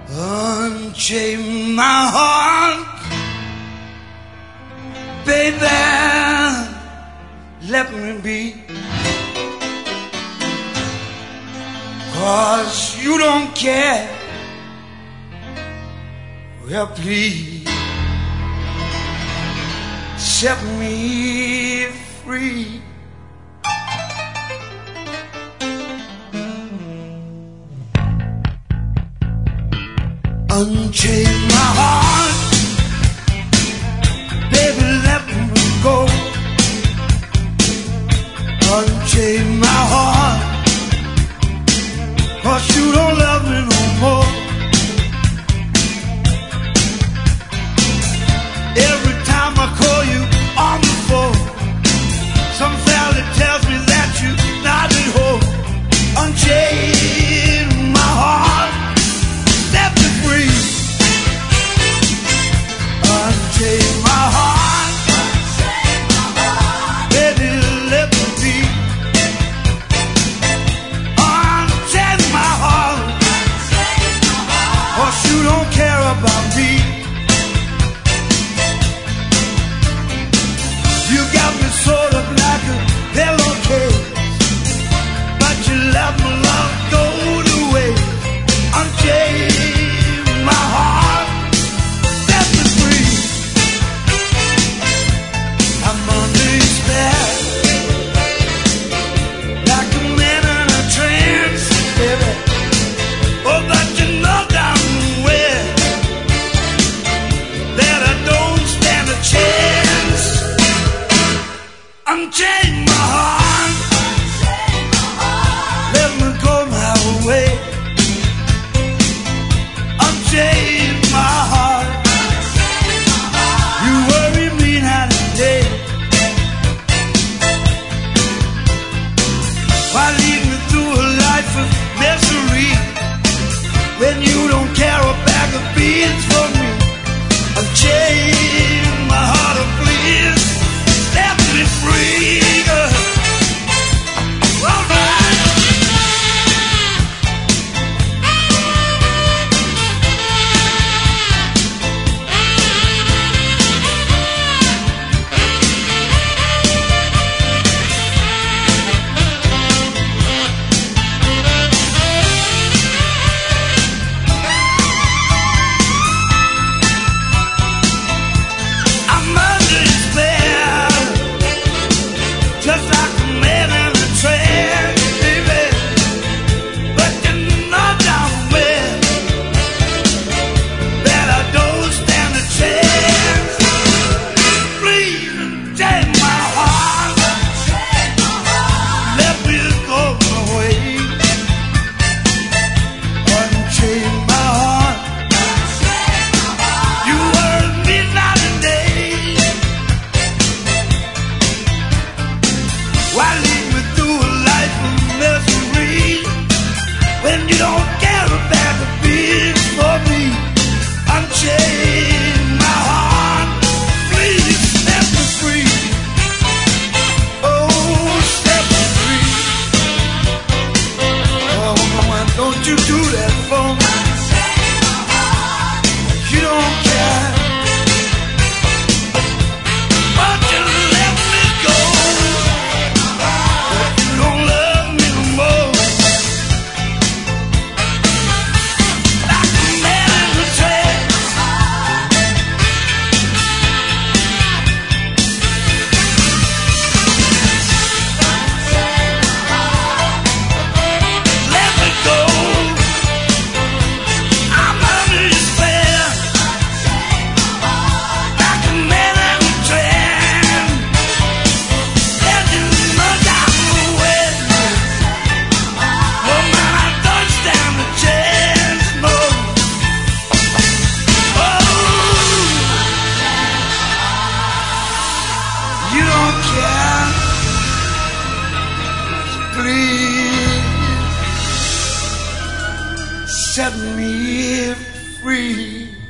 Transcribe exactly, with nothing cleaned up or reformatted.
Unchain my heart, baby, let me be. 'Cause you don't care. Well, please set me free. Unchain my heart, baby, let me go. Unchain my heart, 'cause you don't love me no more. Every time I call you on the phone, some fella tells me that you're not at home. Unchain my heart, set me free. Unchain my heart, baby, let me be. Unchain my heart, 'cause you don't care about me. You got me sort of like a pillowcase, but you let my love go to waste. Unchain my heart, set me free. I'm under your spell, like a man in a trance, baby. Oh, but you know damn well that I don't stand a chance. Unchain my heart, let me go my way. Unchain my heart, you worry me night and day. Why lead me through a life of misery when you don't care a bag of beans for me? Unchain my heart, oh please, set me free. All right. I'm under your spell, just like a man in a trance, baby. But you know damn well that I don't stand a chance. Please take my heart, let me go my way. Unchain my heart, you worry me night and day. Why lead me through a life of misery when you don't care a bag of beans for me? Unchain my heart, please set me free. Oh, set me free. Oh, mama, don't you do that for me. You don't care, but you let me go. You don't love me no more. Like a man in a trance. Let me go. I'm under your spell, like a man in a trance. And you know damn well, oh man, I don't stand a chance, no. Oh, you don't care, please set me free.